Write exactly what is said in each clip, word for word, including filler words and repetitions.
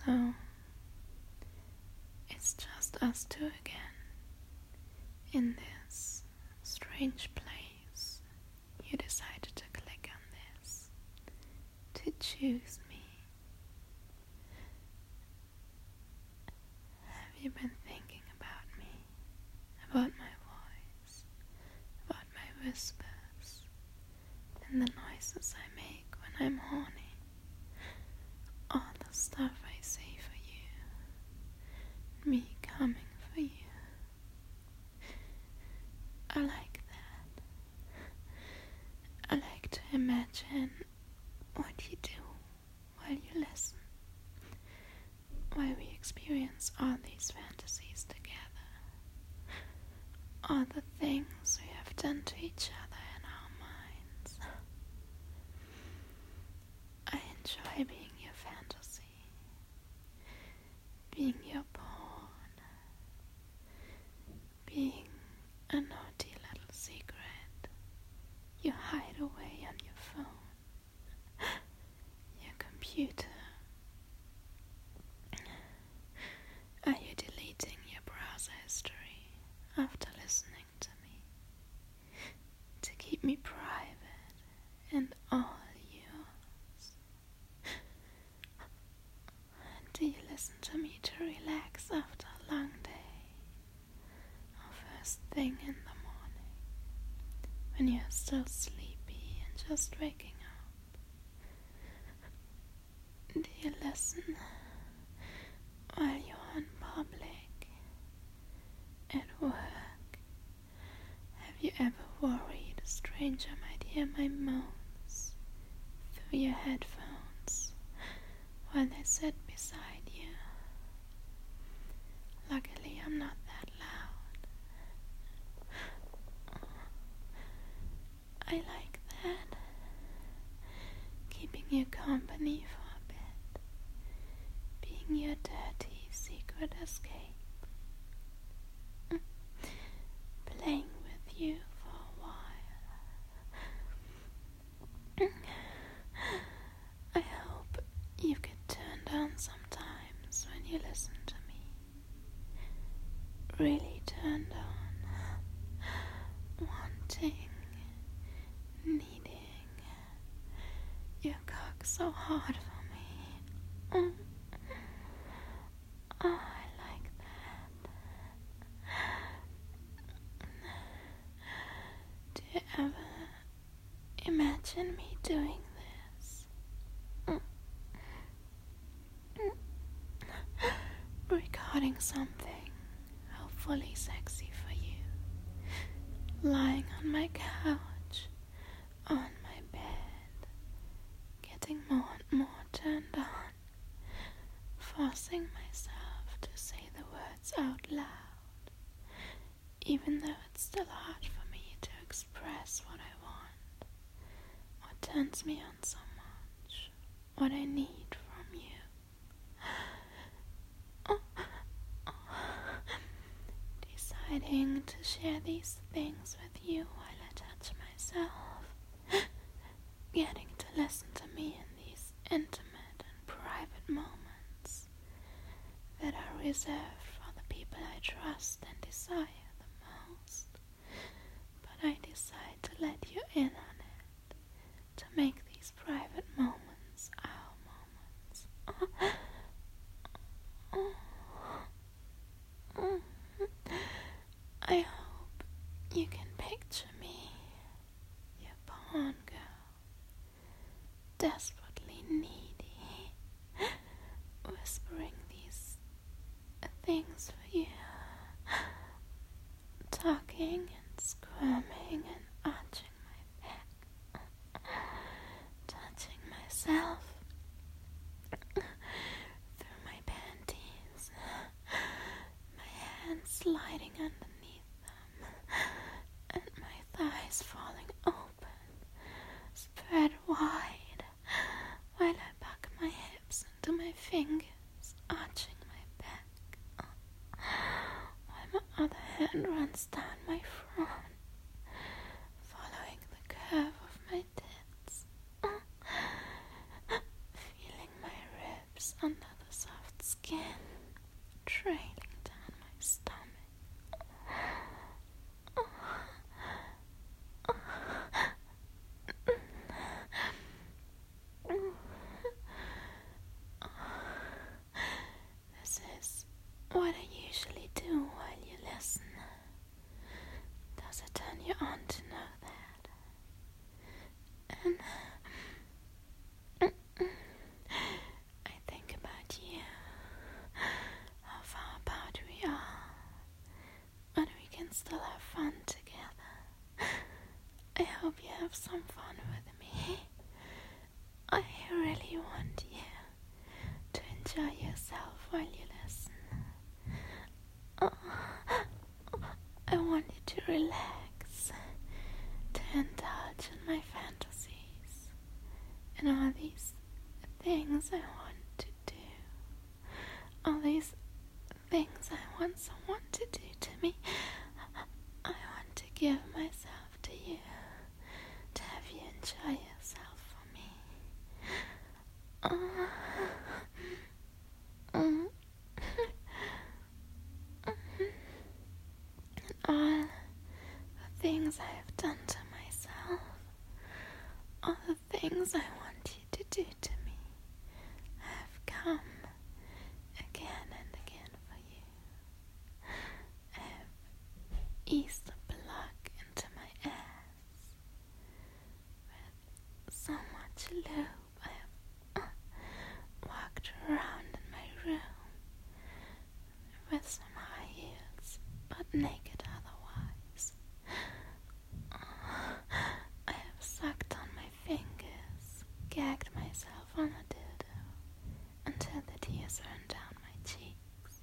So, it's just us two again, in this strange place. You decided to click on this, to choose me. Have you been thinking about me, about my voice, about my whispers, and the noises I make when I'm horny? All the stuff I say for you, me coming for you. I like that. I like to imagine what you do while you listen, while we experience all these fantasies together, all the things we have done to each other in our minds. I enjoy being your fantasy, being your pawn, being a naughty little secret you hide away on your phone, your computer. Are you deleting your browser history after listening to me, to keep me private and all yours? Do you listen to me to relax after a long day, or first thing in the morning, when you're still sleepy and just waking up? Do you listen while you're in public, at work? Have you ever worried a stranger might hear my moans through your headphones while they sit beside you? Luckily, I'm not that loud. I like that. Keeping you company for a bit. Being your dirty secret escape. Playing with you for a while. I hope you get turned on sometimes when you listen to me. Really turned on. Wanting, needing your cock so hard for me. Oh, I like that. Do you ever imagine me doing this? Recording something hopefully sexy for you, lying on my couch, on my bed, getting more and more turned on, forcing myself to say the words out loud, even though it's still hard for me to express what I want, what turns me on so much, what I need from you. Deciding to share these things with you while I touch myself, getting to listen to me in these intimate and private moments that are reserved for the people I trust and desire the most. But I decide to let you in on it, to make these private moments our moments. I hope you can picture me, your pawn girl, desperately needy, whispering these things for you, talking and squirming and arching my back, touching myself through my panties, my hands sliding underneath them, and my thighs falling open, spread wide, enjoy yourself while you listen. Oh, I want you to relax, to indulge in my fantasies, and all these things I want to do, all these things I want someone to do to me. I want to give myself to you, to have you enjoy yourself for me. Uh, mm, and all the things I have done to myself, all the things I want you to do to me, I have come again and again for you. I have eased the plug into my ass with so much lube. I have uh, walked around in my room with some high heels, but naked otherwise. I have sucked on my fingers, gagged myself on a dildo until the tears ran down my cheeks.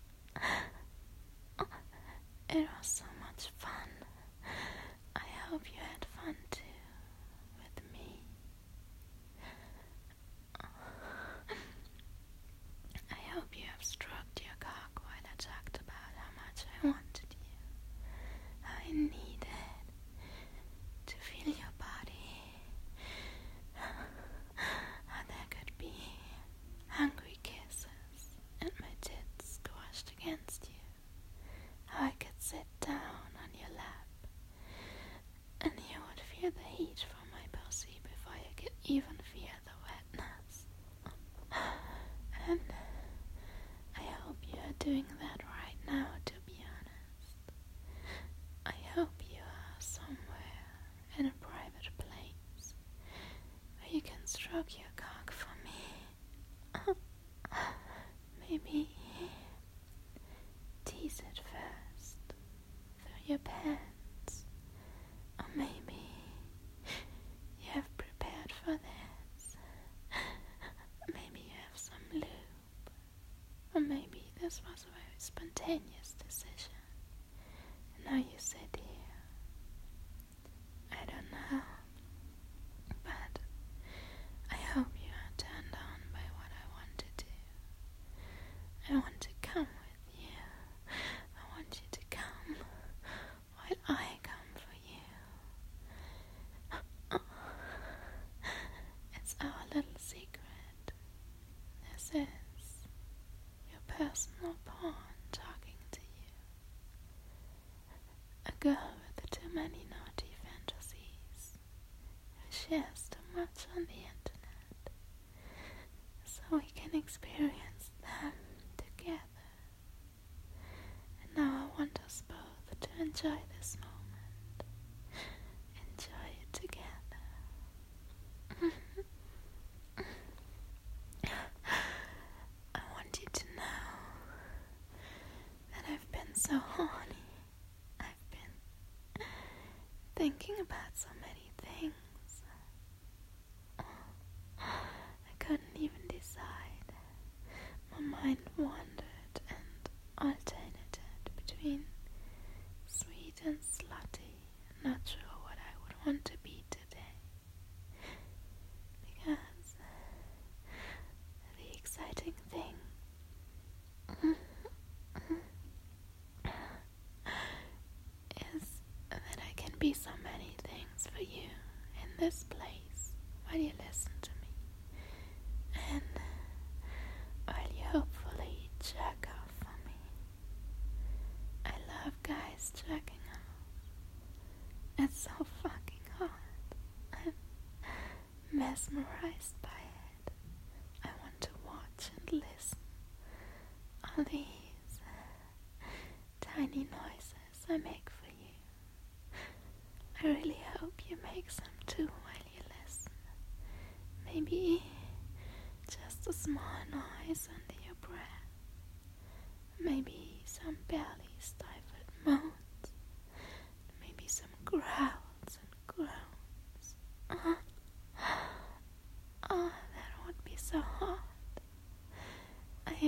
It was so much fun. I hope you had fun too, with me. I hope you have stroked your cock while I talked about how much I wanted you, how I needed to feel your body, how there could be hungry kisses and my tits squashed against you, how I could sit down on your lap and you would feel the heat from my pussy before you could even feel the wetness. And I hope you are doing that right now, to be honest. I hope you are somewhere in a private place where you can stroke your cock for me. Maybe tease it first through your pants, or maybe you have prepared for this. Maybe you have some lube, or maybe this was a very spontaneous decision, and now you sit here. I don't know, but I hope you are turned on by what I want to do. I want to come with you. I want you to come while I come for you. It's our little secret. This is your personal pawn talking to you. A girl with too many naughty fantasies who shares too much on the internet, so we can experience them together. And now I want us both to enjoy this moment. Enjoy it together. I want you to know that I've been so horny. I've been thinking about so many things. I couldn't even decide. My mind wandered and alternated between sweet and slutty. Not sure what I would want to be today, because the exciting thing is that I can be so many things for you in this place while you listen to me, and while you hopefully jerk off for me. I love guys jerking off. It's so fucking hot. I'm mesmerized by it. I want to watch and listen. All these tiny noises I make for you. I really hope you make some too while you listen. Maybe just a small noise under your breath. Maybe some barely stifled moans. Maybe some growls and groans. Uh, oh, that would be so hot. I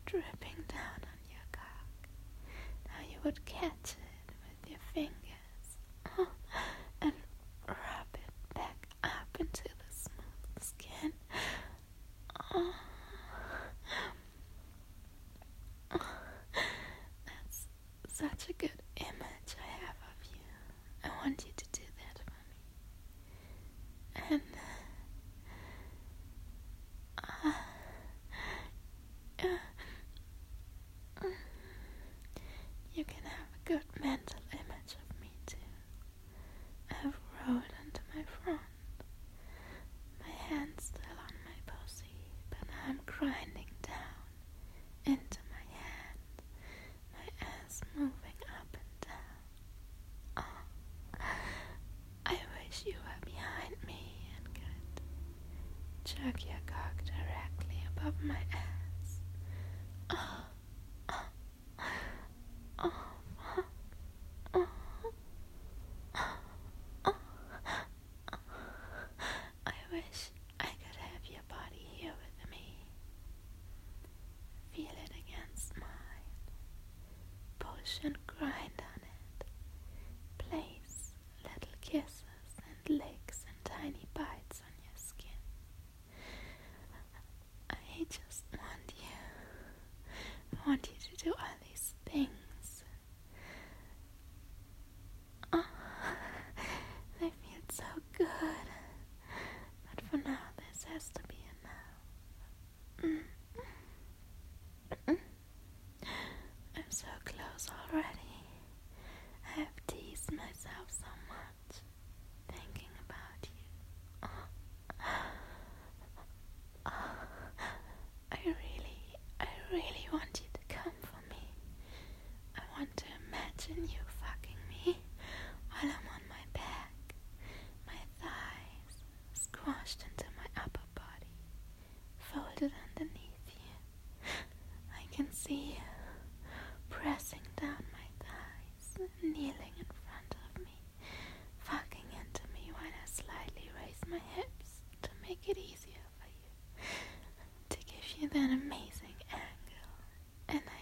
dripping down on your cock. Now you would catch it with your fingers and rub it back up into the smooth skin. Oh. That's such a good image I have of you. I want you to do that for me. And uh, uh, you can have a good mental image of me too. I have rolled onto my front, my hands still on my pussy, but I'm grinding down into my hand, my ass moving up and down. Oh, I wish you were behind me and could jerk your cock directly above my ass. Oh, oh, oh, oh, oh, oh, oh. I wish I could have your body here with me. Feel it against mine. Push and grind on it. Place little kisses and licks and tiny bites on your skin. I just want you. I want you to do all these things. Oh, they feel so good. But for now, this has to be enough. Mm. Mm. I'm so close already. I have teased myself so much, thinking about you. Oh. Oh. I really, I really want you to come for me. I want to imagine you fucking me while I'm on my back, my thighs squashed into my upper body, folded underneath you. I can see you pressing down my thighs, kneeling in front of me, fucking into me while I slightly raise my hips to make it easier for you, to give you that amazing angle. And I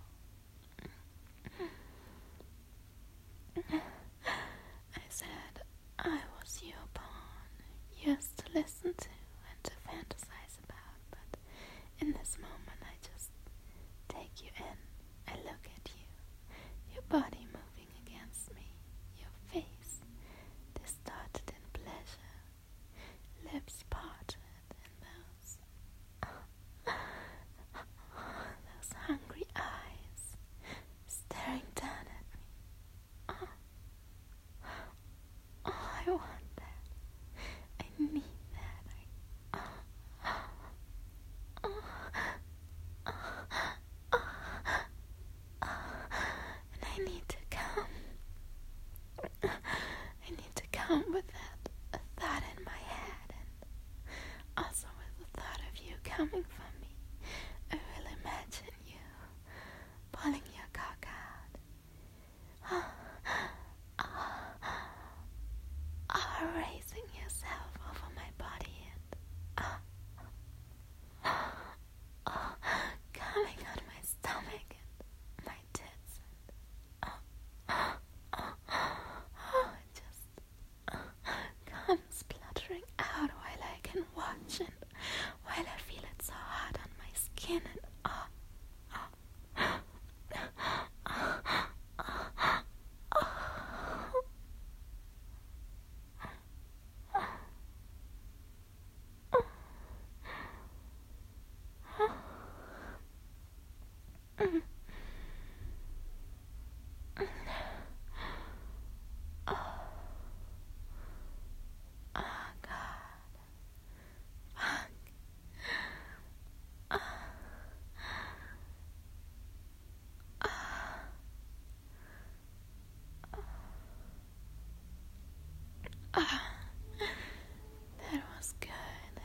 know I said I was your pawn, yours to listen to and to fantasize about, but in this moment I just take you in. I look at you, your body moving against me, your face distorted in pleasure, lips parted in those, those hungry eyes staring down at me. Oh, oh, I want that. I need that. I, oh, oh, oh, oh, oh, and I need to come. I need to come with that thought in my head, and also with the thought of you coming for me. I will imagine you pulling your cock out. Oh, oh, oh, raising yourself over my body and oh, oh, coming on my stomach and my tits and oh, oh, oh, it just oh, comes spluttering out while I can watch and while I feel it so hot on my skin and oh, oh, oh, oh, oh, oh. Ah, that was good.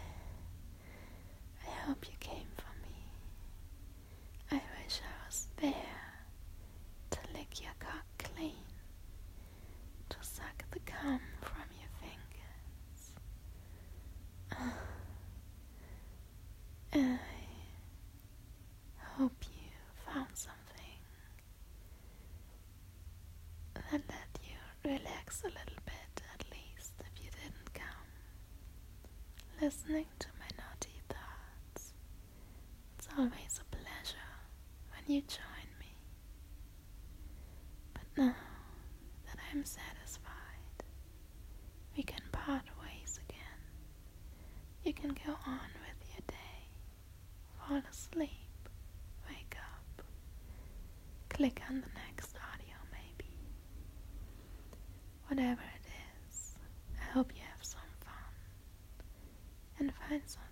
I hope you came for me. I wish I was there to lick your cock clean, to suck the cum from your fingers. Uh, I hope you that let you relax a little bit, at least if you didn't come. Listening to my naughty thoughts. It's always a pleasure when you join me. But now that I'm satisfied, we can part ways again. You can go on with your day, fall asleep, wake up, click on the next audio maybe. Whatever it is, I hope you have some fun and find some